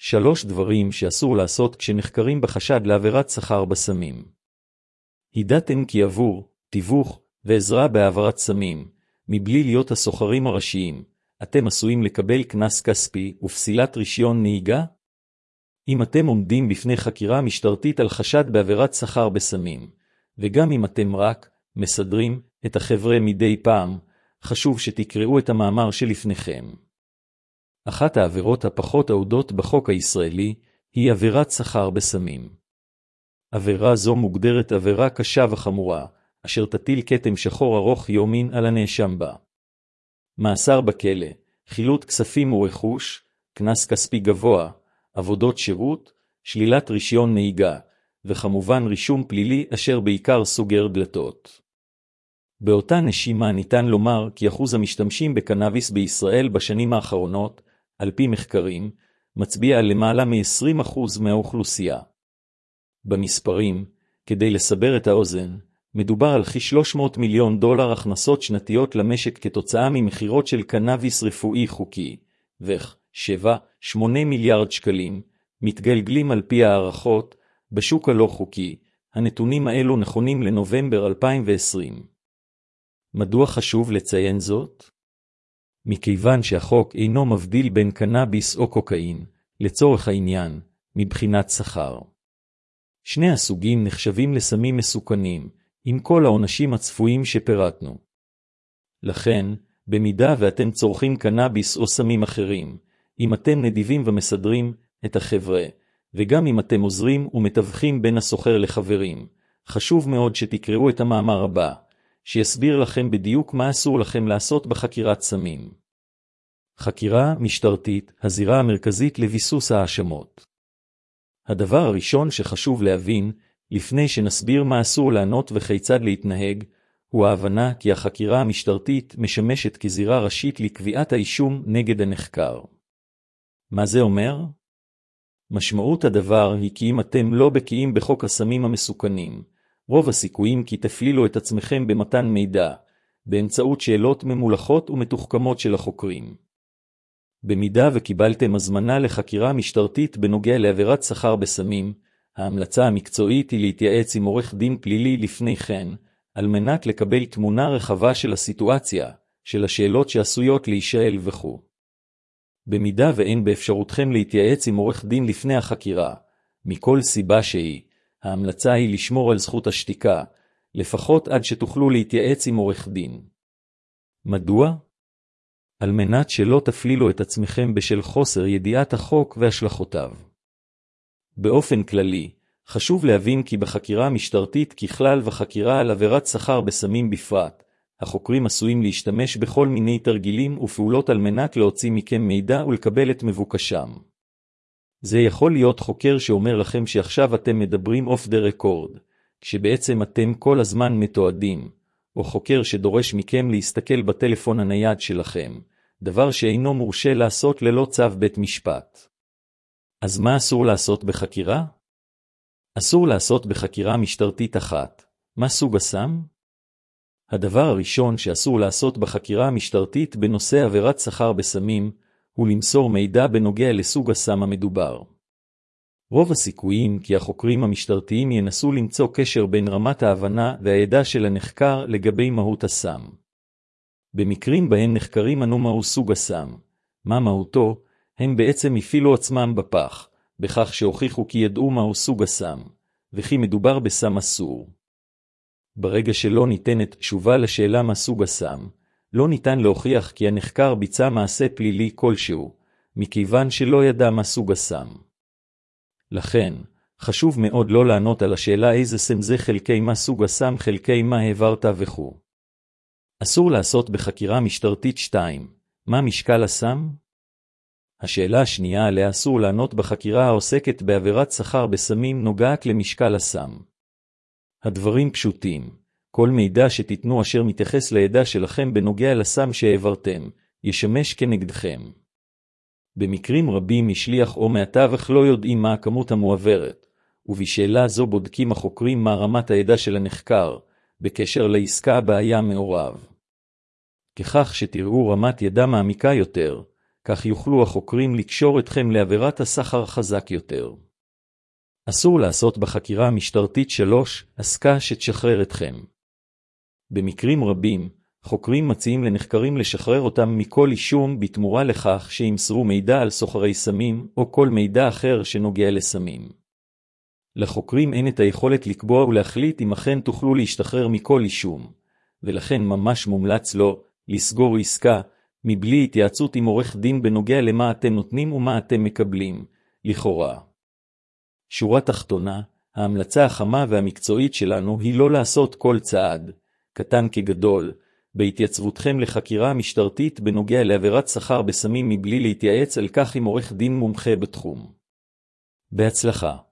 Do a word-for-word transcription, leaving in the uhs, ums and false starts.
שלוש דברים שאסור לעשות כשנחקרים בחשד לעבירת סחר בסמים. ידעתם כי עבור תיווך ועזרה בהעברת סמים, מבלי להיות הסוחרים הראשיים, אתם עשויים לקבל קנס כספי ופסילת רישיון נהיגה? אם אתם עומדים בפני חקירה משטרתית על חשד בעבירת סחר בסמים, וגם אם אתם רק מסדרים את החבר'ה מדי פעם, חשוב שתקראו את המאמר שלפניכם. אחת העבירות הפחות אהודות בחוק הישראלי היא עבירת סחר בסמים. עבירה זו מוגדרת עבירה קשה וחמורה, אשר תטיל כתם שחור ארוך יומין על הנאשם בה. מאסר בכלא, חילוט כספים ורכוש, קנס כספי גבוה, עבודות שירות, שלילת רישיון נהיגה, וכמובן רישום פלילי אשר בעיקר סוגר דלתות. באותה נשימה ניתן לומר כי אחוז המשתמשים בקנאביס בישראל בשנים האחרונות, על פי מחקרים, מצביע על למעלה מ-עשרים אחוז מהאוכלוסייה. במספרים, כדי לסבר את האוזן, מדובר על כ-שלוש מאות מיליון דולר הכנסות שנתיות למשק כתוצאה ממחירות של קנאביס רפואי חוקי, ו-שבע שמונה מיליארד שקלים, מתגלגלים על פי הערכות, בשוק הלא חוקי. הנתונים האלו נכונים לנובמבר אלפיים ועשרים. מדוע חשוב לציין זאת? מכיוון שהחוק אינו מבדיל בין קנאביס או קוקאין, לצורך העניין, מבחינת סחר. שני הסוגים נחשבים לסמים מסוכנים, עם כל העונשים הצפויים שפירטנו. לכן, במידה ואתם צורכים קנאביס או סמים אחרים, אם אתם נדיבים ומסדרים את החבר'ה, וגם אם אתם עוזרים ומתווכים בין הסוחר לחברים, חשוב מאוד שתקראו את המאמר הבא, שיסביר לכם בדיוק מה אסור לכם לעשות בחקירת סמים. חקירה משטרתית, הזירה המרכזית לביסוס האשמות. הדבר הראשון שחשוב להבין, לפני שנסביר מה אסור לענות וכיצד להתנהג, הוא ההבנה כי החקירה המשטרתית משמשת כזירה ראשית לקביעת האישום נגד הנחקר. מה זה אומר? משמעות הדבר היא כי אם אתם לא בקיאים בחוק הסמים המסוכנים, רוב הסיכויים כי תפלילו את עצמכם במתן מידע, באמצעות שאלות ממולחות ומתוחכמות של החוקרים. במידה וקיבלתם הזמנה לחקירה משטרתית בנוגע לעבירת סחר בסמים, ההמלצה המקצועית היא להתייעץ עם עורך דין פלילי לפני כן, על מנת לקבל תמונה רחבה של הסיטואציה, של השאלות שעשויות להישאל וכו'. במידה ואין באפשרותכם להתייעץ עם עורך דין לפני החקירה, מכל סיבה שהיא, ההמלצה היא לשמור על זכות השתיקה, לפחות עד שתוכלו להתייעץ עם עורך דין. מדוע? על מנת שלא תפלילו את עצמכם בשל חוסר ידיעת החוק והשלכותיו. באופן כללי, חשוב להבין כי בחקירה משטרתית ככלל וחקירה על עבירת סחר בסמים בפרט, החוקרים עשויים להשתמש בכל מיני תרגילים ופעולות על מנת להוציא מכם מידע ולקבל את מבוקשם. זה יכול להיות חוקר שאומר לכם שעכשיו אתם מדברים off the record, כשבעצם אתם כל הזמן מתועדים, או חוקר שדורש מכם להסתכל בטלפון הנייד שלכם, דבר שאינו מורשה לעשות ללא צו בית משפט. אז מה אסור לעשות בחקירה? אסור לעשות בחקירה משטרתית אחת. מה סוג הסם? הדבר הראשון שאסור לעשות בחקירה המשטרתית בנושא עבירת סחר בסמים, הוא למסור מידע בנוגע לסוג הסם המדובר. רוב הסיכויים כי החוקרים המשטרתיים ינסו למצוא קשר בין רמת ההבנה והידע של הנחקר לגבי מהות הסם. במקרים בהם נחקרים אנו מהו סוג הסם, מה מהותו, הם בעצם הפעילו עצמם בפח, בכך שהוכיחו כי ידעו מהו סוג הסם, וכי מדובר בסם אסור. ברגע שלא ניתנת תשובה לשאלה מה סוג הסם, לא ניתן להוכיח כי הנחקר ביצע מעשה פלילי כלשהו, מכיוון שלא ידע מה סוג הסם. לכן, חשוב מאוד לא לענות על השאלה איזה סם זה חלקי מה סוג הסם חלקי מה העברת וכו'. אסור לעשות בחקירה משטרתית שתיים. מה משקל הסם? השאלה השנייה עליה אסור לענות בחקירה העוסקת בעבירת סחר בסמים נוגעת למשקל הסם. הדברים פשוטים. כל מידע שתיתנו אשר מתייחס לידע שלכם בנוגע לסם שהעברתם, ישמש כנגדכם. במקרים רבים משליח או מהתווך לא יודעים מה הכמות המועברת, ובשאלה זו בודקים החוקרים מה רמת הידע של הנחקר, בקשר לעסקה הבעיה מעורב. ככך שתראו רמת ידע מעמיקה יותר, כך יוכלו החוקרים לקשור אתכם לעבירת הסחר חזק יותר. אסור לעשות בחקירה המשטרתית שלוש עסקה שתשחרר אתכם. במקרים רבים, חוקרים מציעים לנחקרים לשחרר אותם מכל אישום בתמורה לכך שימסרו מידע על סוחרי סמים או כל מידע אחר שנוגע לסמים. לחוקרים אין את היכולת לקבוע ולהחליט אם אכן תוכלו להשתחרר מכל אישום, ולכן ממש מומלץ לו לסגור עסקה מבלי התייעצות עם עורך דין בנוגע למה אתם נותנים ומה אתם מקבלים, לכאורה. שורה תחתונה, ההמלצה החמה והמקצועית שלנו היא לא לעשות כל צעד, קטן כגדול, בהתייצבותכם לחקירה משטרתית בנוגע לעבירת סחר בסמים מבלי להתייעץ על כך עם עורך דין מומחה בתחום. בהצלחה.